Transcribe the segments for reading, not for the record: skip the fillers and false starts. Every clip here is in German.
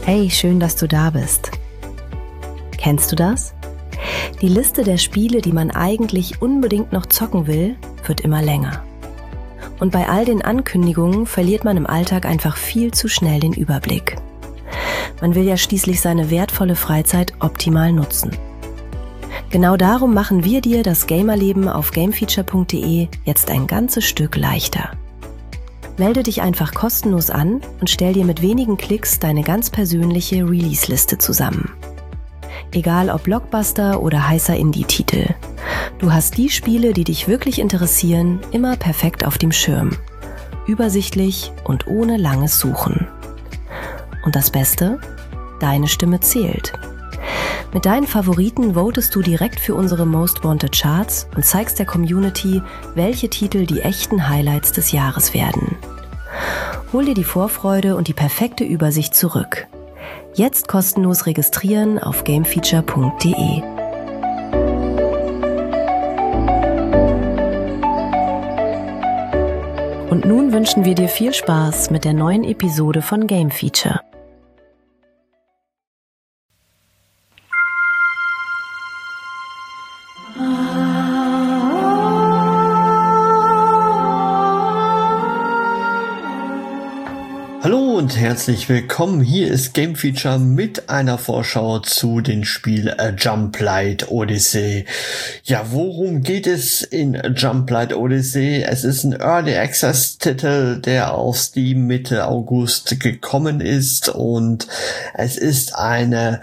Hey, schön, dass du da bist. Kennst du das? Die Liste der Spiele, die man eigentlich unbedingt noch zocken will, wird immer länger. Und bei all den Ankündigungen verliert man im Alltag einfach viel zu schnell den Überblick. Man will ja schließlich seine wertvolle Freizeit optimal nutzen. Genau darum machen wir dir das Gamerleben auf gamefeature.de jetzt ein ganzes Stück leichter. Melde dich einfach kostenlos an und stell dir mit wenigen Klicks deine ganz persönliche Release-Liste zusammen. Egal ob Blockbuster oder heißer Indie-Titel. Du hast die Spiele, die dich wirklich interessieren, immer perfekt auf dem Schirm. Übersichtlich und ohne langes Suchen. Und das Beste? Deine Stimme zählt. Mit deinen Favoriten votest du direkt für unsere Most Wanted Charts und zeigst der Community, welche Titel die echten Highlights des Jahres werden. Hol dir die Vorfreude und die perfekte Übersicht zurück. Jetzt kostenlos registrieren auf gamefeature.de. Und nun wünschen wir dir viel Spaß mit der neuen Episode von Game Feature. Hallo und herzlich willkommen. Hier ist Game Feature mit einer Vorschau zu dem Spiel Jump Light Odyssey. Ja, worum geht es in Jump Light Odyssey? Es ist ein Early Access Titel, der auf Steam Mitte August gekommen ist, und es ist eine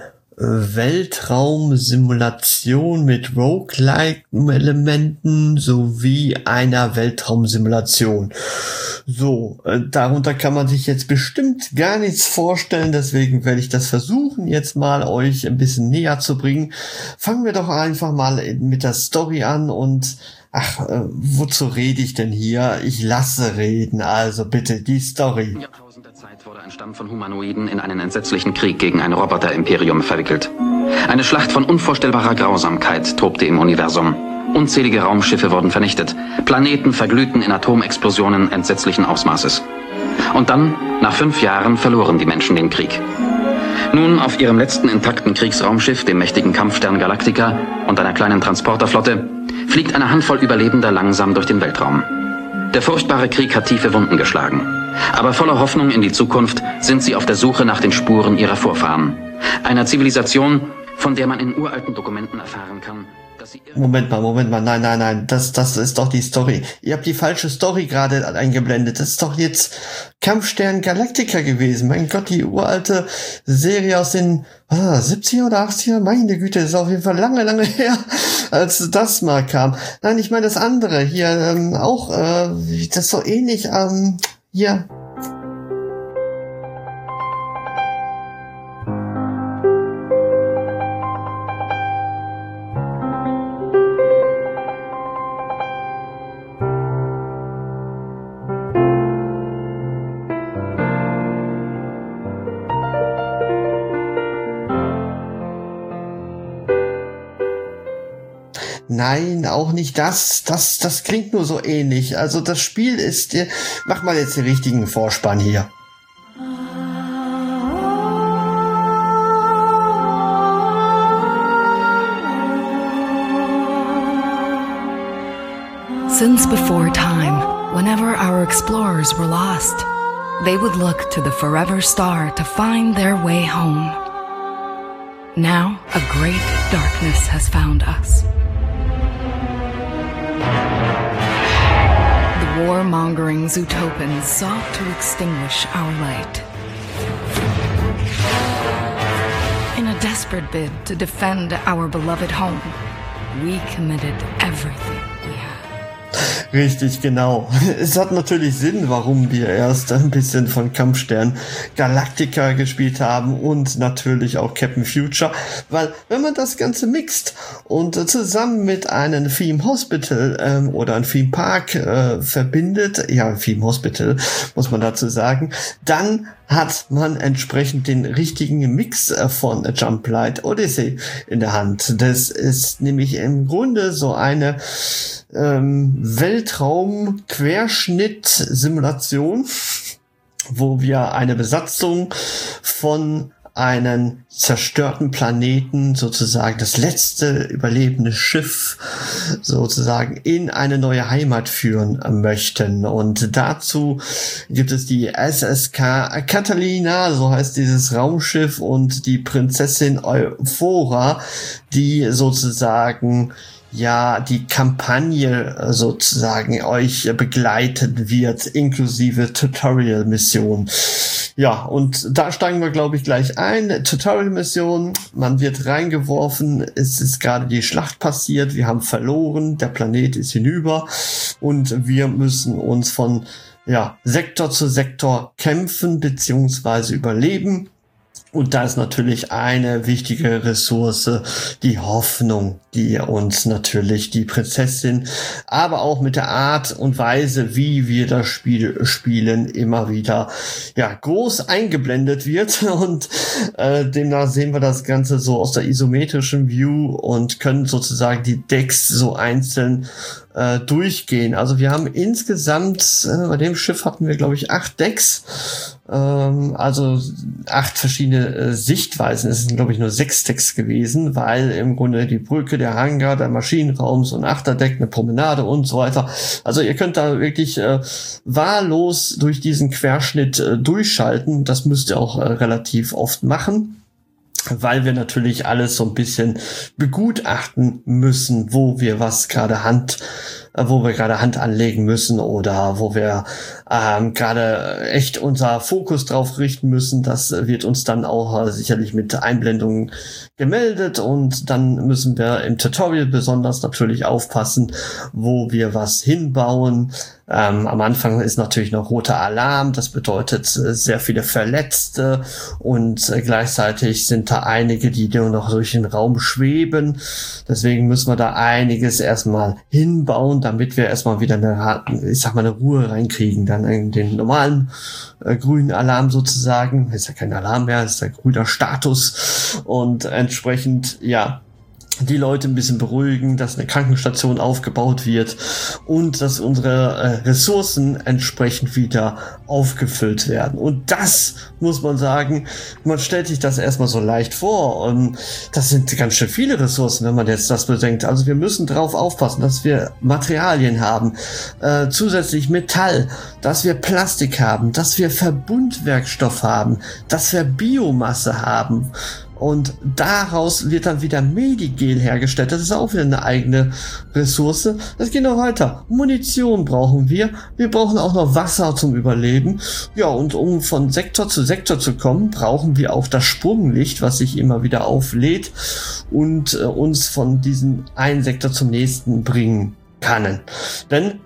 Weltraumsimulation mit Roguelike-Elementen sowie einer Weltraumsimulation. So, darunter kann man sich jetzt bestimmt gar nichts vorstellen, deswegen werde ich das versuchen, jetzt mal euch ein bisschen näher zu bringen. Fangen wir doch einfach mal mit der Story an und wozu rede ich denn hier? Ich lasse reden, also bitte die Story. In Jahrtausender Zeit wurde ein Stamm von Humanoiden in einen entsetzlichen Krieg gegen ein Roboter-Imperium verwickelt. Eine Schlacht von unvorstellbarer Grausamkeit tobte im Universum. Unzählige Raumschiffe wurden vernichtet. Planeten verglühten in Atomexplosionen entsetzlichen Ausmaßes. Und dann, nach 5 Jahren, verloren die Menschen den Krieg. Nun, auf ihrem letzten intakten Kriegsraumschiff, dem mächtigen Kampfstern Galactica und einer kleinen Transporterflotte, fliegt eine Handvoll Überlebender langsam durch den Weltraum. Der furchtbare Krieg hat tiefe Wunden geschlagen. Aber voller Hoffnung in die Zukunft sind sie auf der Suche nach den Spuren ihrer Vorfahren. Einer Zivilisation, von der man in uralten Dokumenten erfahren kann, dass sie... Moment mal, nein, das ist doch die Story. Ihr habt die falsche Story gerade eingeblendet. Das ist doch jetzt Kampfstern Galactica gewesen. Mein Gott, die uralte Serie aus den 70er oder 80er? Meine Güte, das ist auf jeden Fall lange her, als das mal kam. Nein, ich meine das andere hier, das ist so ähnlich, hier... Nein, auch nicht das. Das klingt nur so ähnlich. Also das Spiel ist... Mach mal jetzt den richtigen Vorspann hier. Since before time, whenever our explorers were lost, they would look to the forever star to find their way home. Now, a great darkness has found us. The warmongering Zootopans sought to extinguish our light. In a desperate bid to defend our beloved home, we committed everything we had. Richtig, genau. Es hat natürlich Sinn, warum wir erst ein bisschen von Kampfstern Galactica gespielt haben und natürlich auch Captain Future, weil wenn man das Ganze mixt und zusammen mit einem Theme Hospital oder einem Theme Park verbindet, ja, Theme Hospital muss man dazu sagen, dann hat man entsprechend den richtigen Mix von Jump Light Odyssey in der Hand. Das ist nämlich im Grunde so eine Weltraum-Querschnitt-Simulation, wo wir eine Besatzung von einen zerstörten Planeten, sozusagen das letzte überlebende Schiff, sozusagen in eine neue Heimat führen möchten. Und dazu gibt es die SSK Catalina, so heißt dieses Raumschiff, und die Prinzessin Euphora, die sozusagen die Kampagne sozusagen euch begleiten wird, inklusive Tutorial-Mission. Ja, und da steigen wir, glaube ich, gleich ein. Tutorial-Mission, man wird reingeworfen, es ist gerade die Schlacht passiert, wir haben verloren, der Planet ist hinüber und wir müssen uns von Sektor zu Sektor kämpfen bzw. überleben. Und da ist natürlich eine wichtige Ressource die Hoffnung, die uns natürlich die Prinzessin, aber auch mit der Art und Weise, wie wir das Spiel spielen, immer wieder groß eingeblendet wird. Und demnach sehen wir das Ganze so aus der isometrischen View und können sozusagen die Decks so einzeln durchgehen. Also wir haben insgesamt, bei dem Schiff hatten wir, glaube ich, 8 Decks, also 8 verschiedene Sichtweisen. Es sind, glaube ich, nur 6 Decks gewesen, weil im Grunde die Brücke, der Hangar, der Maschinenraum, so ein Achterdeck, eine Promenade und so weiter. Also ihr könnt da wirklich wahllos durch diesen Querschnitt durchschalten. Das müsst ihr auch relativ oft machen, weil wir natürlich alles so ein bisschen begutachten müssen, wo wir gerade Hand anlegen müssen oder wo wir gerade echt unser Fokus drauf richten müssen. Das wird uns dann auch sicherlich mit Einblendungen gemeldet, und dann müssen wir im Tutorial besonders natürlich aufpassen, wo wir was hinbauen. Am Anfang ist natürlich noch roter Alarm, das bedeutet sehr viele Verletzte, und gleichzeitig sind da einige, die nur noch durch den Raum schweben. Deswegen müssen wir da einiges erstmal hinbauen, damit wir erstmal wieder eine Ruhe reinkriegen. Dann in den normalen grünen Alarm sozusagen, ist ja kein Alarm mehr, ist ein grüner Status, und entsprechend die Leute ein bisschen beruhigen, dass eine Krankenstation aufgebaut wird und dass unsere Ressourcen entsprechend wieder aufgefüllt werden. Und das muss man sagen, man stellt sich das erstmal so leicht vor, und das sind ganz schön viele Ressourcen, wenn man jetzt das bedenkt. Also wir müssen drauf aufpassen, dass wir Materialien haben, zusätzlich Metall, dass wir Plastik haben, dass wir Verbundwerkstoff haben, dass wir Biomasse haben. Und daraus wird dann wieder Medigel hergestellt. Das ist auch wieder eine eigene Ressource. Das geht noch weiter. Munition brauchen wir. Wir brauchen auch noch Wasser zum Überleben. Ja, und um von Sektor zu Sektor zu kommen, brauchen wir auch das Sprunglicht, was sich immer wieder auflädt und uns von diesem einen Sektor zum nächsten bringen kann. Denn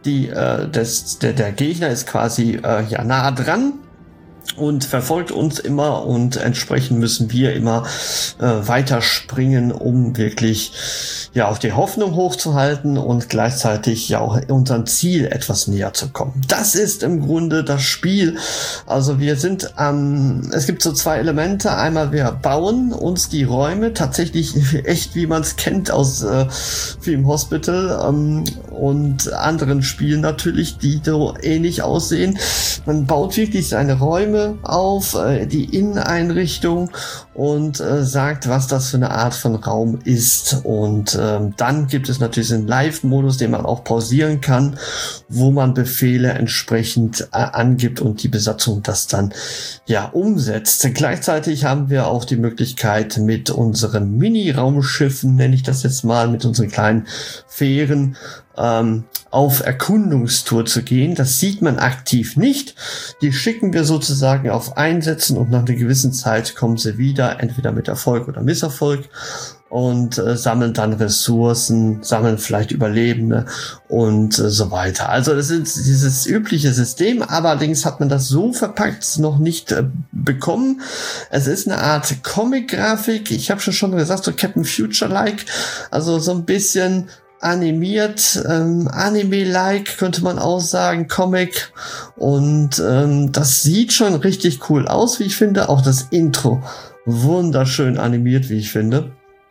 der Gegner ist quasi nah dran und verfolgt uns immer, und entsprechend müssen wir immer weiter springen, um wirklich auch die Hoffnung hochzuhalten und gleichzeitig auch unserem Ziel etwas näher zu kommen. Das ist im Grunde das Spiel. Also wir sind es gibt so 2 Elemente. Einmal wir bauen uns die Räume tatsächlich echt, wie man es kennt aus Film Hospital und anderen Spielen natürlich, die so ähnlich aussehen. Man baut wirklich seine Räume auf, die Inneneinrichtung, und sagt, was das für eine Art von Raum ist. Und dann gibt es natürlich einen Live-Modus, den man auch pausieren kann, wo man Befehle entsprechend angibt und die Besatzung das dann umsetzt. Gleichzeitig haben wir auch die Möglichkeit, mit unseren Mini-Raumschiffen, nenne ich das jetzt mal, mit unseren kleinen Fähren auf Erkundungstour zu gehen. Das sieht man aktiv nicht. Die schicken wir sozusagen auf Einsätzen, und nach einer gewissen Zeit kommen sie wieder, entweder mit Erfolg oder Misserfolg, und sammeln dann Ressourcen, sammeln vielleicht Überlebende und so weiter. Also das ist dieses übliche System, allerdings hat man das so verpackt noch nicht bekommen. Es ist eine Art Comic-Grafik. Ich habe schon gesagt, so Captain Future-like, also so ein bisschen animiert, Anime-like könnte man auch sagen, Comic, und das sieht schon richtig cool aus, wie ich finde. Auch das Intro wunderschön animiert, wie ich finde.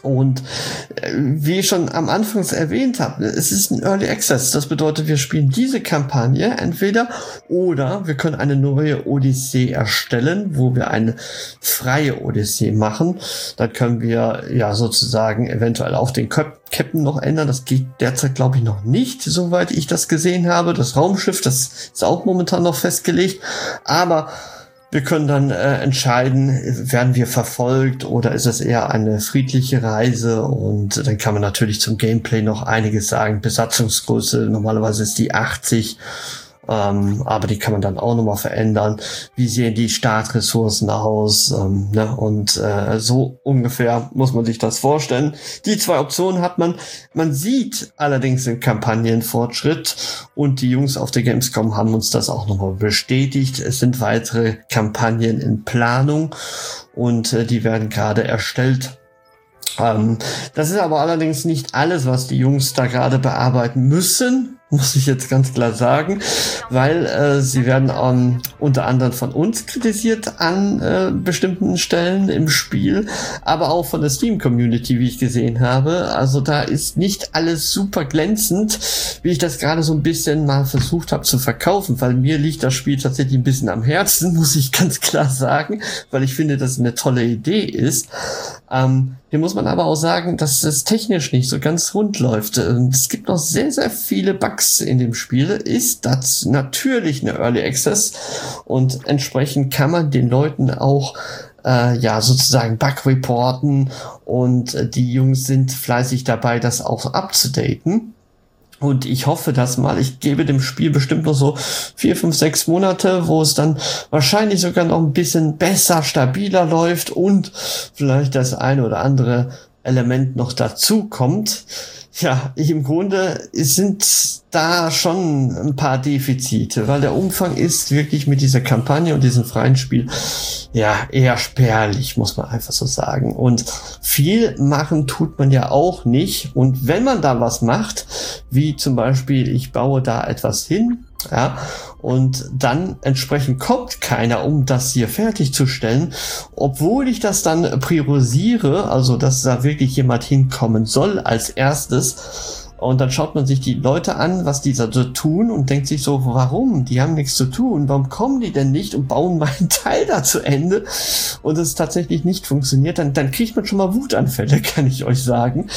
Und wie ich schon am Anfang erwähnt habe, es ist ein Early Access. Das bedeutet, wir spielen diese Kampagne entweder oder wir können eine neue Odyssee erstellen, wo wir eine freie Odyssee machen. Dann können wir ja sozusagen eventuell auch den Captain noch ändern. Das geht derzeit, glaube ich, noch nicht, soweit ich das gesehen habe. Das Raumschiff, das ist auch momentan noch festgelegt. Aber wir können dann entscheiden, werden wir verfolgt oder ist es eher eine friedliche Reise, und dann kann man natürlich zum Gameplay noch einiges sagen. Besatzungsgröße, normalerweise ist die 80, aber die kann man dann auch nochmal verändern. Wie sehen die Startressourcen aus? Und so ungefähr muss man sich das vorstellen. Die 2 Optionen hat man. Man sieht allerdings den Kampagnenfortschritt, und die Jungs auf der Gamescom haben uns das auch nochmal bestätigt. Es sind weitere Kampagnen in Planung, und die werden gerade erstellt. Das ist aber allerdings nicht alles, was die Jungs da gerade bearbeiten müssen, muss ich jetzt ganz klar sagen, weil sie werden unter anderem von uns kritisiert an bestimmten Stellen im Spiel, aber auch von der Steam-Community, wie ich gesehen habe. Also da ist nicht alles super glänzend, wie ich das gerade so ein bisschen mal versucht habe zu verkaufen, weil mir liegt das Spiel tatsächlich ein bisschen am Herzen, muss ich ganz klar sagen, weil ich finde, dass es eine tolle Idee ist. Hier muss man aber auch sagen, dass es technisch nicht so ganz rund läuft. Es gibt noch sehr, sehr viele Bugs in dem Spiel. Ist das natürlich eine Early Access, und entsprechend kann man den Leuten auch sozusagen Bug reporten, und die Jungs sind fleißig dabei, das auch abzudaten. Und ich hoffe das mal. Ich gebe dem Spiel bestimmt noch so 4, 5, 6 Monate, wo es dann wahrscheinlich sogar noch ein bisschen besser, stabiler läuft und vielleicht das eine oder andere Element noch dazu kommt. Ja, im Grunde sind da schon ein paar Defizite, weil der Umfang ist wirklich mit dieser Kampagne und diesem freien Spiel ja eher spärlich, muss man einfach so sagen. Und viel machen tut man ja auch nicht. Und wenn man da was macht, wie zum Beispiel, ich baue da etwas hin, ja, und dann entsprechend kommt keiner, um das hier fertigzustellen, obwohl ich das dann priorisiere, also dass da wirklich jemand hinkommen soll als erstes. Und dann schaut man sich die Leute an, was die da so tun, und denkt sich so, warum? Die haben nichts zu tun. Warum kommen die denn nicht und bauen meinen Teil da zu Ende? Und es tatsächlich nicht funktioniert, dann kriegt man schon mal Wutanfälle, kann ich euch sagen.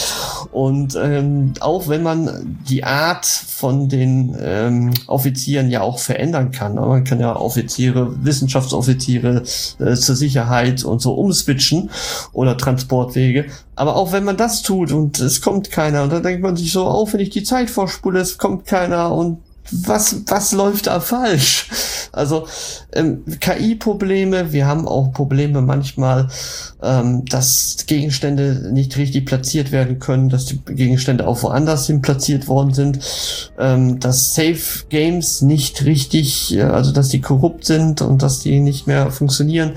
Und auch wenn man die Art von den Offizieren ja auch verändern kann. Man kann ja Offiziere, Wissenschaftsoffiziere zur Sicherheit und so umswitchen oder Transportwege. Aber auch wenn man das tut und es kommt keiner, und dann denkt man sich so, auch wenn ich die Zeit vorspule, es kommt keiner, und was läuft da falsch? Also KI-Probleme, wir haben auch Probleme manchmal, dass Gegenstände nicht richtig platziert werden können, dass die Gegenstände auch woanders hin platziert worden sind, dass Safe Games nicht richtig, also dass die korrupt sind und dass die nicht mehr funktionieren.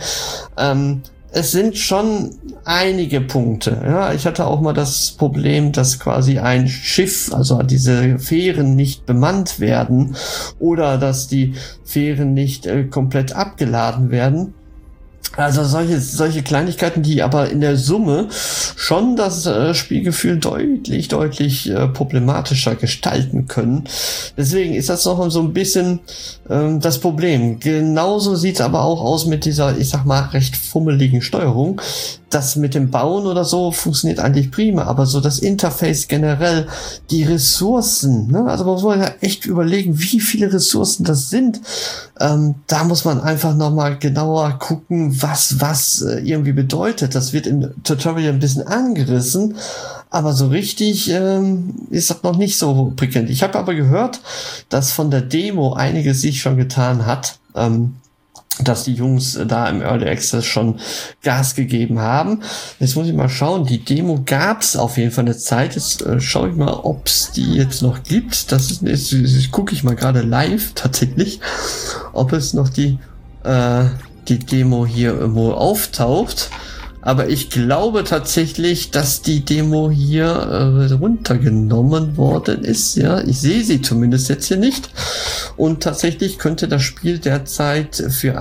Es sind schon einige Punkte. Ja, ich hatte auch mal das Problem, dass quasi ein Schiff, also diese Fähren nicht bemannt werden oder dass die Fähren nicht komplett abgeladen werden. Also solche Kleinigkeiten, die aber in der Summe schon das Spielgefühl deutlich problematischer gestalten können. Deswegen ist das noch so ein bisschen das Problem. Genauso sieht's aber auch aus mit dieser, ich sag mal, recht fummeligen Steuerung. Das mit dem Bauen oder so funktioniert eigentlich prima, aber so das Interface generell, die Ressourcen, ne? Also man muss ja echt überlegen, wie viele Ressourcen das sind. Da muss man einfach nochmal genauer gucken, was irgendwie bedeutet. Das wird im Tutorial ein bisschen angerissen, aber so richtig ist das noch nicht so prickelnd. Ich habe aber gehört, dass von der Demo einiges sich schon getan hat, dass die Jungs da im Early Access schon Gas gegeben haben. Jetzt muss ich mal schauen, die Demo gab's auf jeden Fall eine Zeit. Jetzt schaue ich mal, ob's die jetzt noch gibt. Das gucke ich mal gerade live tatsächlich, ob es noch die Demo hier irgendwo auftaucht. Aber ich glaube tatsächlich, dass die Demo hier runtergenommen worden ist. Ja, ich sehe sie zumindest jetzt hier nicht. Und tatsächlich könnte das Spiel derzeit für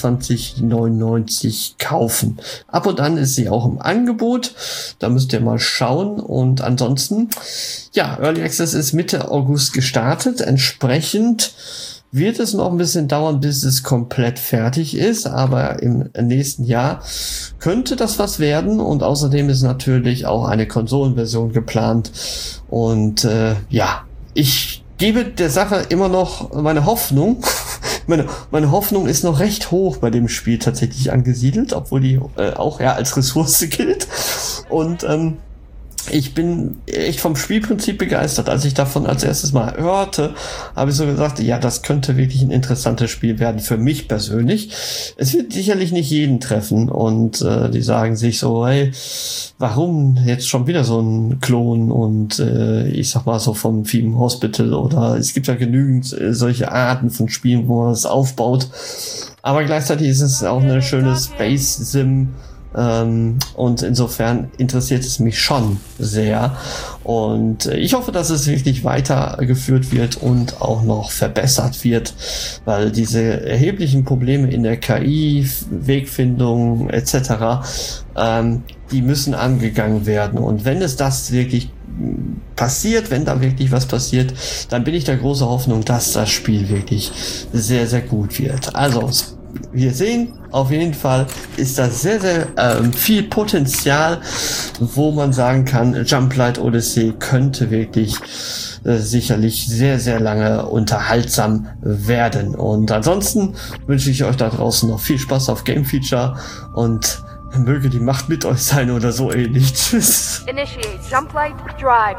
28,99 kaufen. Ab und an ist sie auch im Angebot. Da müsst ihr mal schauen. Und ansonsten, ja, Early Access ist Mitte August gestartet. Entsprechend wird es noch ein bisschen dauern, bis es komplett fertig ist, aber im nächsten Jahr könnte das was werden, und außerdem ist natürlich auch eine Konsolenversion geplant. Und ja, ich gebe der Sache immer noch meine Hoffnung. Meine Hoffnung ist noch recht hoch bei dem Spiel tatsächlich angesiedelt, obwohl die auch ja als Ressource gilt. Und ich bin echt vom Spielprinzip begeistert. Als ich davon als erstes mal hörte, habe ich so gesagt, ja, das könnte wirklich ein interessantes Spiel werden für mich persönlich. Es wird sicherlich nicht jeden treffen, und die sagen sich so, hey, warum jetzt schon wieder so ein Klon, und ich sag mal so vom Theme Hospital, oder es gibt ja genügend solche Arten von Spielen, wo man es aufbaut. Aber gleichzeitig ist es auch eine schöne Space-Sim. Und insofern interessiert es mich schon sehr, und ich hoffe, dass es wirklich weitergeführt wird und auch noch verbessert wird, weil diese erheblichen Probleme in der KI, Wegfindung etc., die müssen angegangen werden, und wenn es das wirklich passiert, wenn da wirklich was passiert, dann bin ich der große Hoffnung, dass das Spiel wirklich sehr, sehr gut wird. Also wir sehen, auf jeden Fall ist da sehr, sehr viel Potenzial, wo man sagen kann, Jump Light Odyssey könnte wirklich sicherlich sehr, sehr lange unterhaltsam werden. Und ansonsten wünsche ich euch da draußen noch viel Spaß auf Game Feature, und möge die Macht mit euch sein oder so ähnlich. Tschüss. Initiate Jump Light Drive.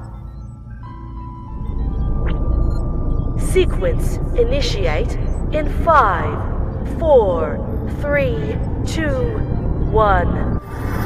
Sequence initiate in 5, 4, 3, 2, 1.